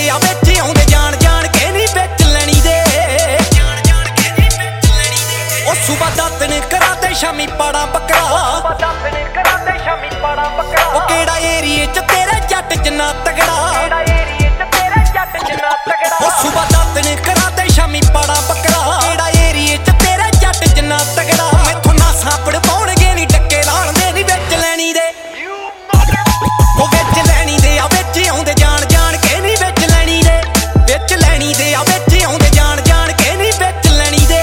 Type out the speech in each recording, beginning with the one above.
ਦੇ ਆ ਵਿੱਚ ਆਉਂਦੇ ਜਾਣ ਜਾਣ ਕੇ ਨਹੀਂ ਵਿੱਚ ਲੈਣੀ ਦੇ ਉਹ ਸੁਬਾ ਦਾਤਨ ਕਰਾ ਤੇ ਸ਼ਾਮੀ ਪਾੜਾ ਬੱਕਰਾ ਉਹ ਕਿਹੜਾ ਏਰੀਏ ਚ ਤੇਰੇ ਜੱਟ ਜਿੰਨਾ ਤਗੜਾ ਉਹ ਸੁਬਾ ਦਾਤਨ ਕਰਾ ਤੇ ਸ਼ਾਮੀ ਪਾੜਾ ਬੱਕਰਾ ਕਿਹੜਾ ਏਰੀਏ ਚ ਤੇਰੇ ਜੱਟ ਜਿੰਨਾ ਤਗੜਾ ਮੈਥੋਂ ਨਾ ਸਾਪੜ ਪਾਉਣਗੇ ਨੀ ਟੱਕੇ ਲਾਣਦੇ ਨੀ ਵਿੱਚ ਲੈਣੀ ਦੇ ਉਹ ਵਿੱਚ ਲੈਣੀ ਦੇ ਆ ਵਿੱਚ ਆਉਂਦੇ ਜਾਣ ਜਾਣ ਕੇ ਨੀ ਵਿੱਚ ਲੈਣੀ ਦੇ ਵਿੱਚ ਲੈਣੀ ਦੇ ਆ ਵਿੱਚ ਆਉਂਦੇ ਜਾਣ ਜਾਣ ਕੇ ਨੀ ਵਿੱਚ ਲੈਣੀ ਦੇ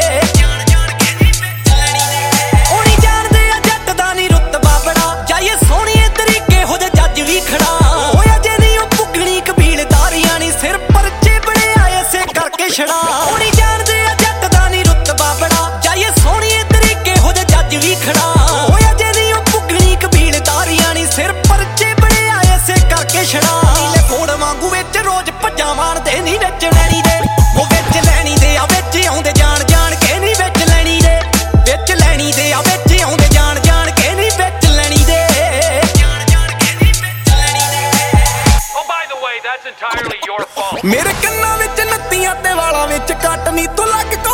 ਉਹ ਨੀ ਜਾਣਦੇ ਆ ਜੱਟ ਦਾ ਨੀ ਰੁਤਬਾ ਬੜਾ ਜਾਈਏ ਸੋਹਣੀਏ ਤਰੀਕੇ ਹੋ ਜੇ ਜੱਜ ਵੀ ਖੜਾ ਹੋਇਆ ਜੇ ਨੀ ਉਹ ਪੁੱਗਣੀ ਕਬੀਲਦਾਰੀਆਂ ਨੀ ਸਿਰ ਪਰਚੇ ਬਣਿਆ ਐਸੇ ਕਰਕੇ ਛੜਾ ਉਹ ਨੀ ਜਾਣਦੇ ਆ ਜੱਟ ਦਾ ਨੀ ਰੁਤਬਾ ਬੜਾ ਜਾਈਏ ਸੋਹਣੀਏ ਤਰੀਕੇ ਹੋ ਜੇ ਜੱਜ ਵੀ ਖੜਾ ਹੋਇਆ ਜੇ ਨੀ ਉਹ ਪੁੱਗਣੀ ਕਬੀਲਦਾਰੀਆਂ ਨੀ ਸਿਰ ਪਰਚੇ ਬਣਿਆ ਐਸੇ ਕਰਕੇ ਛੜਾ ਨੀਲੇ ਫੋੜ ਵਾਂਗੂ ਵਿੱਚ ਰੋਜ਼ ਭੱਜਾਂ ਮਾਰਦੇ ਨੀ ਵਿੱਚ ਲੈਣੀ ਦੇ ਉਹ ਵਿੱਚ ਲੈਣੀ ਦੇ ਆ ਵਿੱਚ ਆਉਂਦੇ ਜਾਣ ਜਾਣ ਕੇ ਨੀ ਵਿੱਚ ਲੈਣੀ ਦੇ ਵਿੱਚ ਲੈਣੀ ਦੇ ਆ ਵਿੱਚ ਆਉਂਦੇ ਜਾਣ ਜਾਣ ਕੇ ਨੀ ਵਿੱਚ ਲੈਣੀ ਦੇ That's entirely your fault. ਮੇਰੇ ਕੰਨਾਂ ਵਿੱਚ ਨੱਤੀਆਂ ਤੇ ਵਾਲਾਂ ਵਿੱਚ ਕੱਟ ਨੀ ਤੂੰ ਲੱਗ